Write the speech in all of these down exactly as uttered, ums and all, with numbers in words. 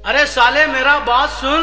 अरे साले मेरा बात सुन।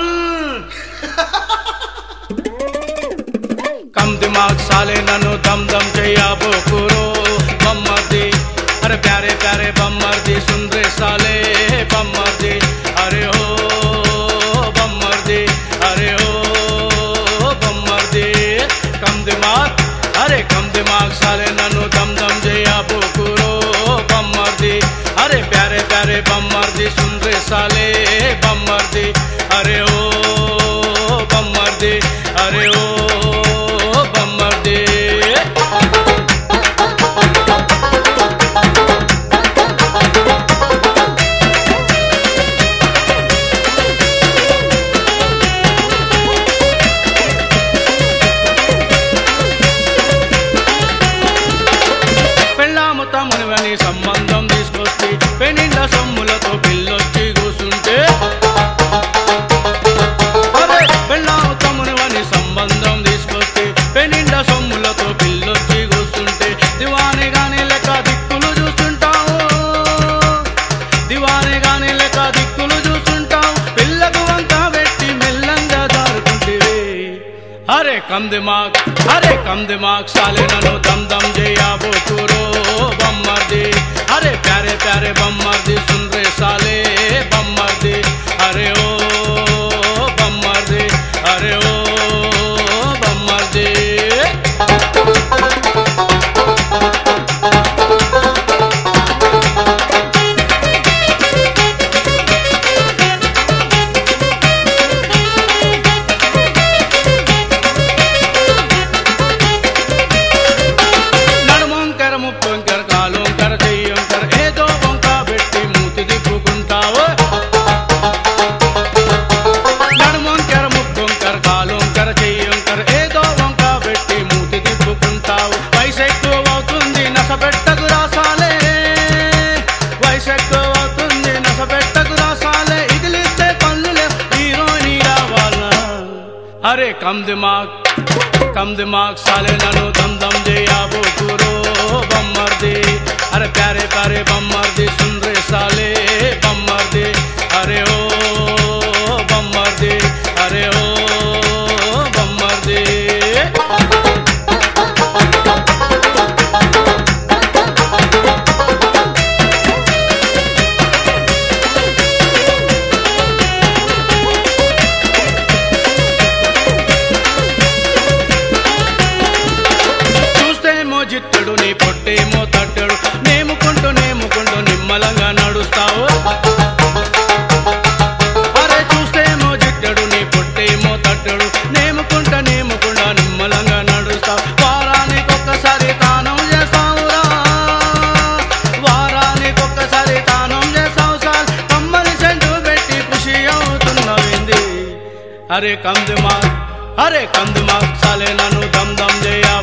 कम दिमाग साले ननु दम दम चैया बोकुरो बम्मर्दी। अरे प्यारे प्यारे बम्मर्दी सुन रे साले बम्मर्दी। अरे हो बम्मर्दी, अरे हो बम्मर्दी। कम दिमाग, अरे कम दिमाग साले ननु दम दम चैया बोकुरो बम्मर्दी। अरे प्यारे प्यारे बम्मर्दी सुन रे साले बम्मर्दी। अरे ओ बम्मर्दी, अरे ओ बम्मर्दी। పెళ్ళాము తమ్మునివని సంబంధం తీసుకొస్తే పెనిండ్ల సొమ్ములతో పిల్లొచ్చి కూసుంటే, అరే పెళ్ళాము తమ్మునివని సంబంధం తీసుకొస్తే పెనిండ్ల సొమ్ములతో పిల్లొచ్చి కూసుంటే దివానే గాని లెక్క దిక్కులు చూస్తుంటావు, దివానే గాని లెక్క దిక్కులు చూస్తుంటావు। పిల్లకు వంక పెట్టి మెల్లంగా జారుకుంటివి। अरे कम दिमाग, अरे कम दिमाग साले ननु दम दम जया बोकुरो बम्मर्दी। अरे प्यारे प्यारे बम्मर्दी सुन रे साले बम्मर्दी। अरे ओ बम्मर्दी, अरे ओ बम्मर्दी। ముప్పొంకర్ కాలోంకర్ చెయ్యంకర్ ఏదో వంక పెట్టి మూతి తిప్పుకుంటావు। నడుమొంకర్ ముప్పొంకర్ కాలోంకర్ చెయ్యంకర్ ఏదో వంక పెట్టి మూతి తిప్పుకుంటావు। వయసు ఎక్కువ అవుతుంది నస పెట్టకు రాసాలే, వయసు ఎక్కువ అవుతుంది నస పెట్టకు రాసాలే। ఇదిలిస్తే పనులే హీరోయిని రావాలా। అరే కమ్ దిమాగ్, कम दिमाग साले ननु दम दम जया बोकुरो बम्मर्दी। अरे प्यारे प्यारे बम्मर्दी सुन रे साले बम्मर्दी। अरे ओ बम्मर्दी, अरे ओ बम्मर्दी। జిట్టడు నీ పొట్టేమో తట్టడు, నేముకుంటూ నేముకుంటూ నిమ్మలంగా నడుస్తావు। అరే చూస్తేమో జిట్టడు నీ పొట్టేమో తట్టడు, నేముకుంటా నేముకుంటా నిమ్మలంగా నడుస్తావు। వారానికి ఒక్కసారి తానం చేస్తావురా, వారానికి ఒక్కసారి తానం చేస్తావు సార్। కమ్మని సెంటు పెట్టి ఖుషి అవుతున్నవింది। అరే కమ్ దిమాగ్, अरे कम दिमाग साले ननु दम दम जया